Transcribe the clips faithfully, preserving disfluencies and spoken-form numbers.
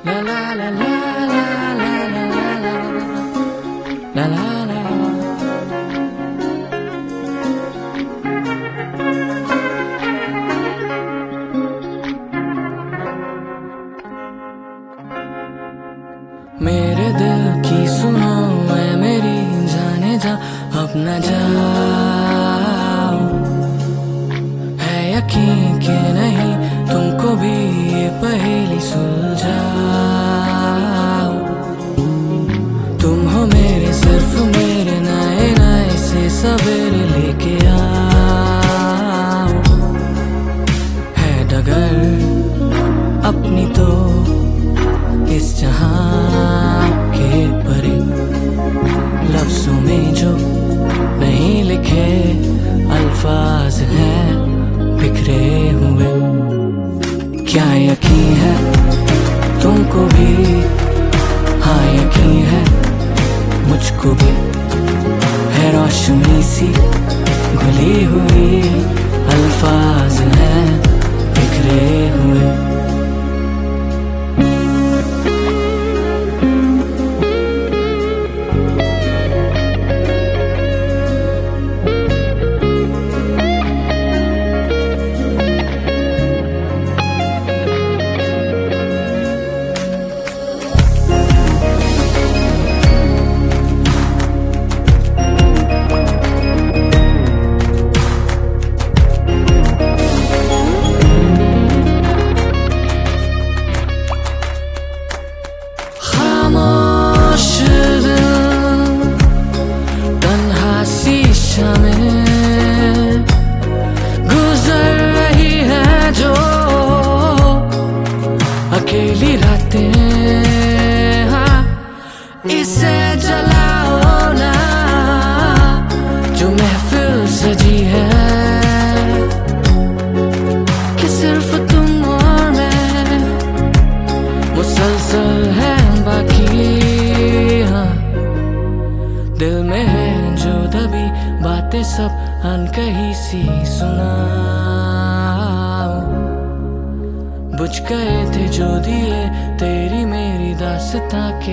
La la la la la la la la la la la. मेरे दिल की सुनो मैं मेरी जाने जा अब न जाओ, है यकीन के नहीं तुमको भी ये पहेली सुलझाओ। तुम हो मेरे सिर्फ मेरे नए नए से सवेरे लेके आओ, है डगर अपनी तो इस जहां के परे, लफ्जों में जो नहीं लिखे अल्फाज हैं बिखरे हुए। क्या यकीन है तुमको भी, हाँ यकीन है मुझको भी, है रोशनी सी घुली हुई अल्फाज हैं बिखरे हुए। अकेली रातें हाँ, इसे जलाओ ना जो महफिल सजी है, कि सिर्फ तुम और मैं मुसलसल है बाकी। हाँ दिल में है जो दबी बातें सब अनकही सी सुनाओ, बुझ गए थे जो दिए तेरी मेरी दास्तां के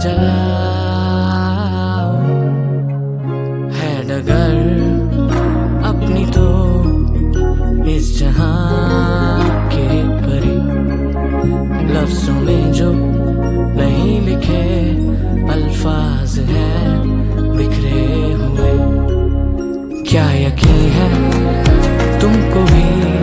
जलाओ, है डगर अपनी तो इस जहां के परे, लफ्जों में जो नहीं लिखे अल्फाज हैं बिखरे हुए। क्या यकीन है तुमको भी,